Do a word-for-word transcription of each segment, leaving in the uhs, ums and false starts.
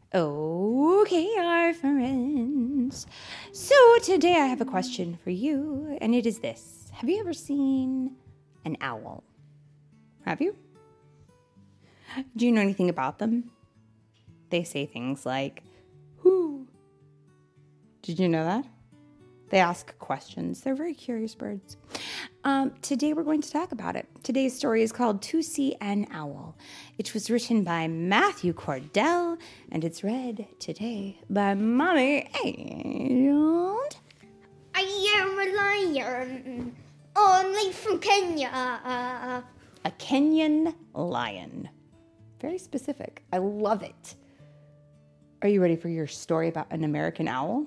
Okay, our friends. So today I have a question for you, and it is this. Have you ever seen an owl? Have you? Do you know anything about them? They say things like, whoo. Did you know that? They ask questions. They're very curious birds. Um, today we're going to talk about it. Today's story is called To See an Owl. It was written by Matthew Cordell, and it's read today by Mommy and... I am a lion, only from Kenya. A Kenyan lion. Very specific. I love it. Are you ready for your story about an American owl?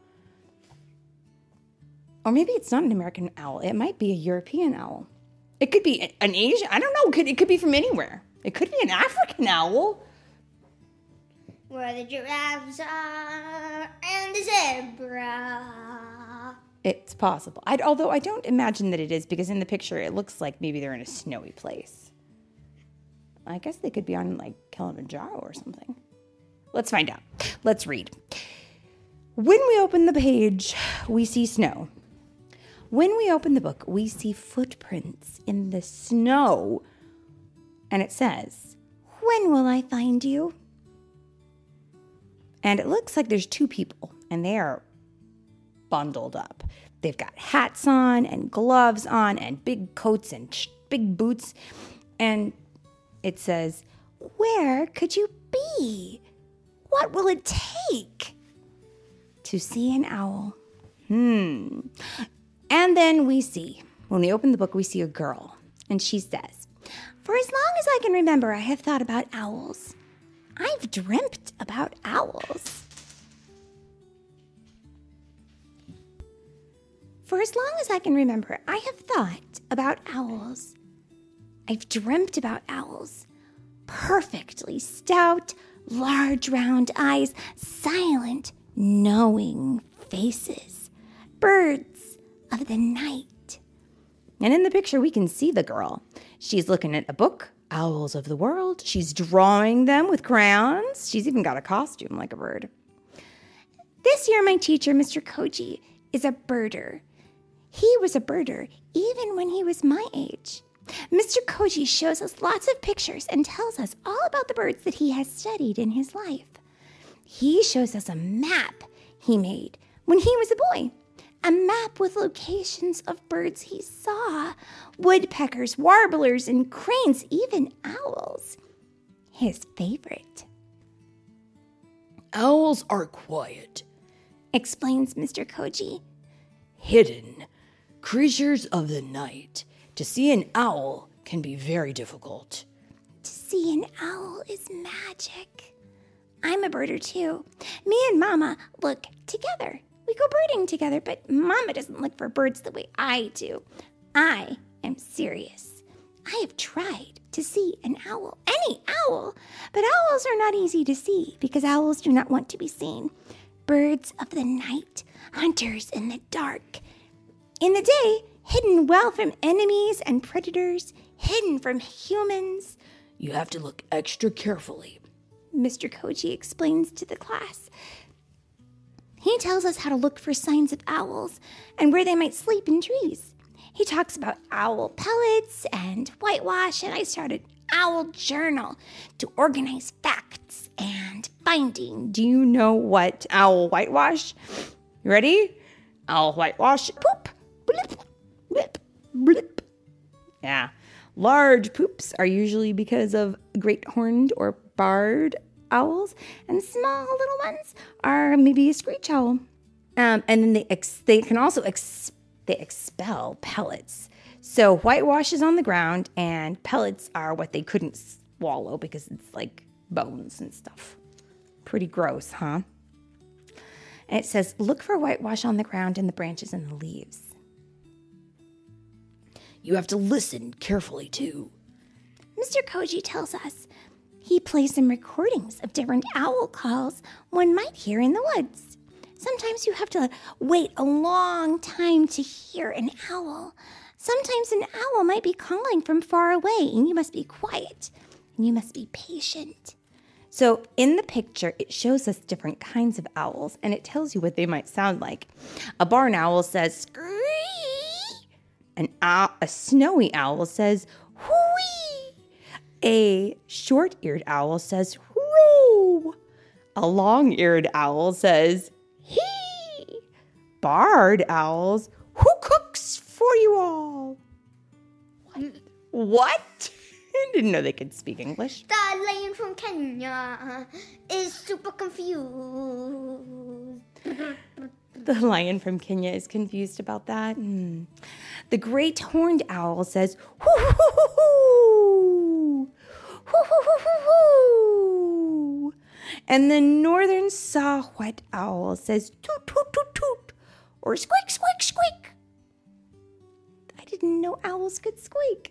Or maybe it's not an American owl. It might be a European owl. It could be an Asian. I don't know. It could, it could be from anywhere. It could be an African owl. Where the giraffes are and the zebra. It's possible. I'd, although I don't imagine that it is, because in the picture it looks like maybe they're in a snowy place. I guess they could be on like Kilimanjaro or something. Let's find out. Let's read. When we open the page, we see snow. When we open the book, we see footprints in the snow. And it says, when will I find you? And it looks like there's two people, and they are bundled up. They've got hats on and gloves on and big coats and sh- big boots. And it says, where could you be? What will it take to see an owl? Hmm. And then we see, when we open the book, we see a girl. And she says, for as long as I can remember, I have thought about owls. I've dreamt about owls. For as long as I can remember, I have thought about owls. I've dreamt about owls. Perfectly stout, large round eyes, silent, knowing faces. Birds of the night. And in the picture, we can see the girl. She's looking at a book, Owls of the World. She's drawing them with crayons. She's even got a costume like a bird. This year, my teacher, Mister Koji, is a birder. He was a birder even when he was my age. Mister Koji shows us lots of pictures and tells us all about the birds that he has studied in his life. He shows us a map he made when he was a boy. A map with locations of birds he saw. Woodpeckers, warblers, and cranes, even owls. His favorite. Owls are quiet, explains Mister Koji. Hidden. Creatures of the night. To see an owl can be very difficult. To see an owl is magic. I'm a birder too. Me and Mama look together. We go birding together, but Mama doesn't look for birds the way I do. I am serious. I have tried to see an owl, any owl, but owls are not easy to see because owls do not want to be seen. Birds of the night, hunters in the dark. In the day, hidden well from enemies and predators, hidden from humans. You have to look extra carefully, Mister Koji explains to the class. He tells us how to look for signs of owls and where they might sleep in trees. He talks about owl pellets and whitewash, and I started Owl Journal to organize facts and finding. Do you know what owl whitewash? You ready? Owl whitewash. Poop. Blip. Blip. Blip. Yeah. Large poops are usually because of great horned or barred owls, and small little ones are maybe a screech owl. Um, and then they ex- they can also ex- they expel pellets. So whitewash is on the ground, and pellets are what they couldn't swallow because it's like bones and stuff. Pretty gross, huh? And it says, look for whitewash on the ground in the branches and the leaves. You have to listen carefully too. Mister Koji tells us he plays some recordings of different owl calls one might hear in the woods. Sometimes you have to wait a long time to hear an owl. Sometimes an owl might be calling from far away, and you must be quiet, and you must be patient. So in the picture, it shows us different kinds of owls, and it tells you what they might sound like. A barn owl says, scree. An owl, a snowy owl says, whoo. A short-eared owl says, whoo. A long-eared owl says, hee. Barred owls, who cooks for you all? What? What? I didn't know they could speak English. The lion from Kenya is super confused. The lion from Kenya is confused about that. Hmm. The great horned owl says, hoo hoo hoo hoo, hoo hoo hoo hoo hoo. And the northern saw-whet owl says, toot toot toot toot, or squeak squeak squeak. I didn't know owls could squeak.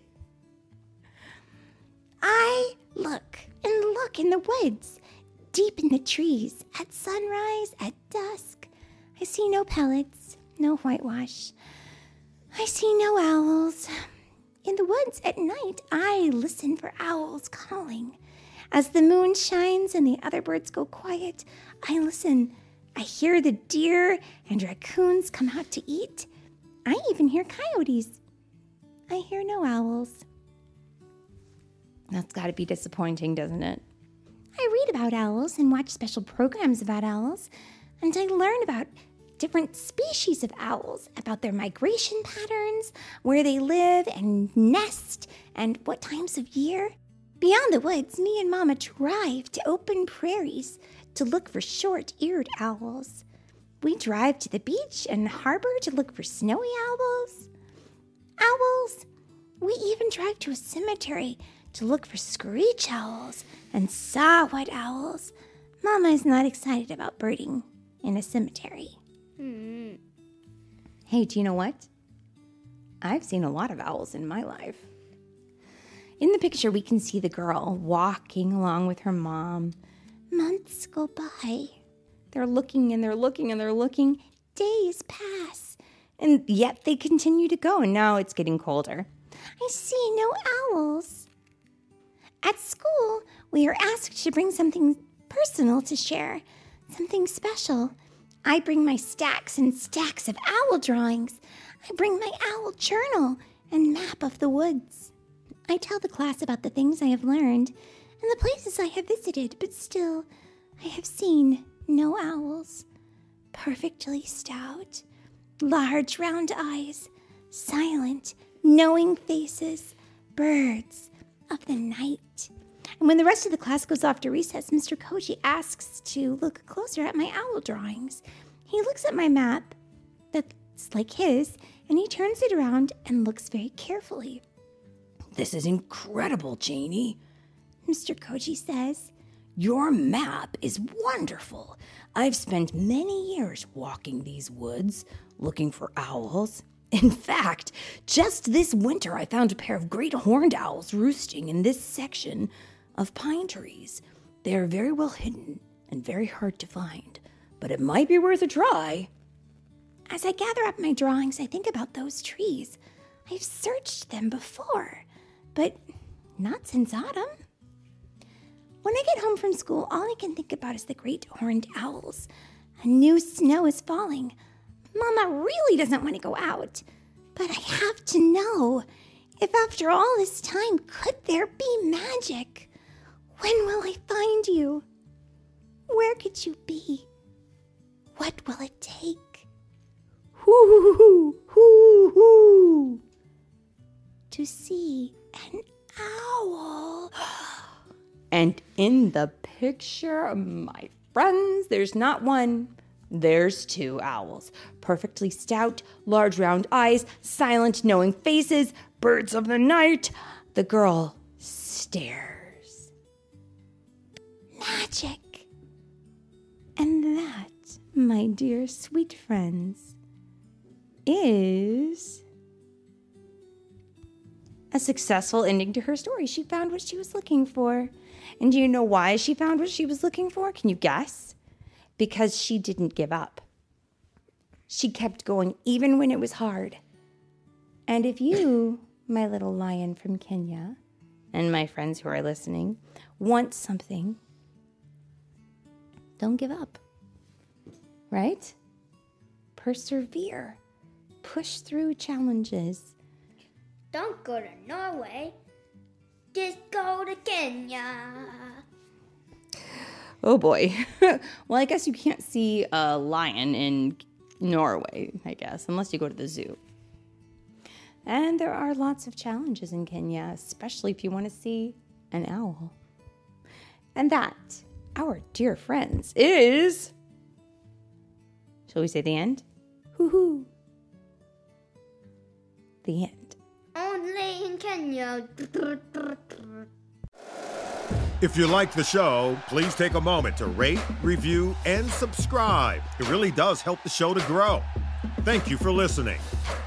I look and look in the woods, deep in the trees, at sunrise, at dusk. I see no pellets, no whitewash. I see no owls. In the woods at night, I listen for owls calling. As the moon shines and the other birds go quiet, I listen. I hear the deer and raccoons come out to eat. I even hear coyotes. I hear no owls. That's got to be disappointing, doesn't it? I read about owls and watch special programs about owls, and I learn about different species of owls, about their migration patterns, where they live and nest, and what times of year. Beyond the woods, me and Mama drive to open prairies to look for short-eared owls. We drive to the beach and harbor to look for snowy owls. Owls. We even drive to a cemetery to look for screech owls and saw-whet owls. Mama is not excited about birding in a cemetery. Hmm. Hey, do you know what? I've seen a lot of owls in my life. In the picture, we can see the girl walking along with her mom. Months go by. They're looking and they're looking and they're looking. Days pass. And yet they continue to go, and now it's getting colder. I see no owls. At school, we are asked to bring something personal to share, something special. I bring my stacks and stacks of owl drawings. I bring my owl journal and map of the woods. I tell the class about the things I have learned and the places I have visited, but still, I have seen no owls. Perfectly stout, large round eyes, silent, knowing faces, birds of the night. And when the rest of the class goes off to recess, Mister Koji asks to look closer at my owl drawings. He looks at my map that's like his, and he turns it around and looks very carefully. This is incredible, Janie, Mister Koji says. Your map is wonderful. I've spent many years walking these woods, looking for owls. In fact, just this winter I found a pair of great horned owls roosting in this section of pine trees. They are very well hidden and very hard to find, but it might be worth a try. As I gather up my drawings, I think about those trees. I've searched them before, but not since autumn. When I get home from school, all I can think about is the great horned owls. A new snow is falling. Mama really doesn't want to go out, but I have to know, if after all this time, could there be magic? When will I find you? Where could you be? What will it take? Hoo hoo hoo hoo to see an owl. And in the picture, my friends, there's not one, there's two owls. Perfectly stout, large round eyes, silent knowing faces, birds of the night. The girl stares. Magic. And that, my dear sweet friends, is a successful ending to her story. She found what she was looking for. And do you know why she found what she was looking for? Can you guess? Because she didn't give up. She kept going even when it was hard. And if you, my little lion from Kenya, and my friends who are listening, want something don't give up. Right? Persevere. Push through challenges. Don't go to Norway. Just go to Kenya. Oh boy. Well, I guess you can't see a lion in Norway, I guess, unless you go to the zoo. And there are lots of challenges in Kenya, especially if you want to see an owl. And that, our dear friends, is... Shall we say the end? Hoo-hoo. The end. Only in Kenya. If you like the show, please take a moment to rate, review, and subscribe. It really does help the show to grow. Thank you for listening.